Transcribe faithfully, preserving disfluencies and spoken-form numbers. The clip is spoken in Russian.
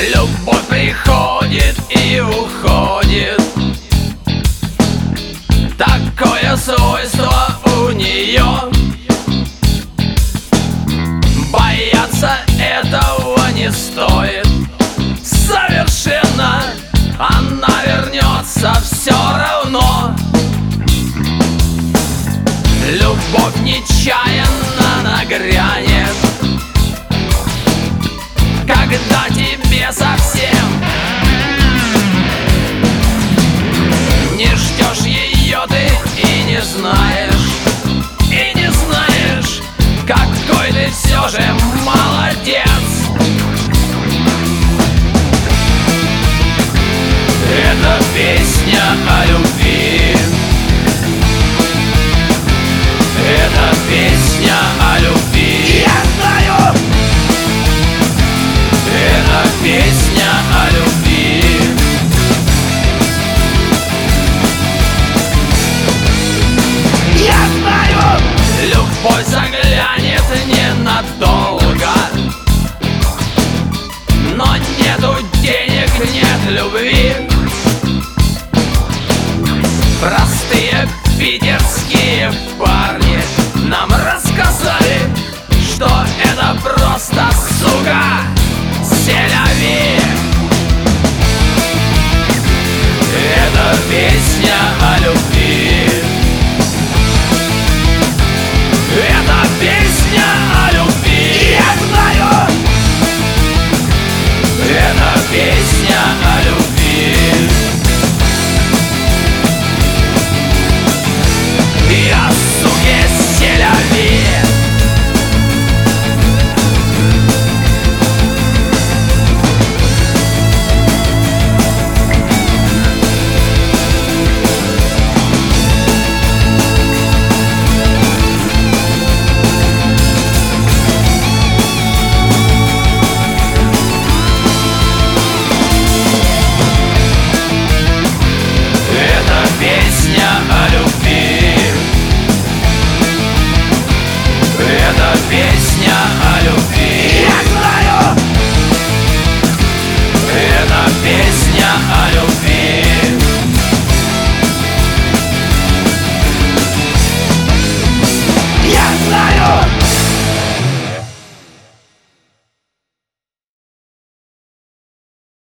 Любовь приходит и уходит. Такое свойство у нее. Бояться этого не стоит. Совершенно она вернется все равно. Любовь нечаянно нагрянет, когда тебе совсем не ждешь ее ты и не знаешь, и не знаешь, какой ты все же молодец. Это песня о любви. Это песня о любви. Я знаю! Это песня о любви. Я знаю! Любовь заглянет ненадолго, но нету денег, нет любви.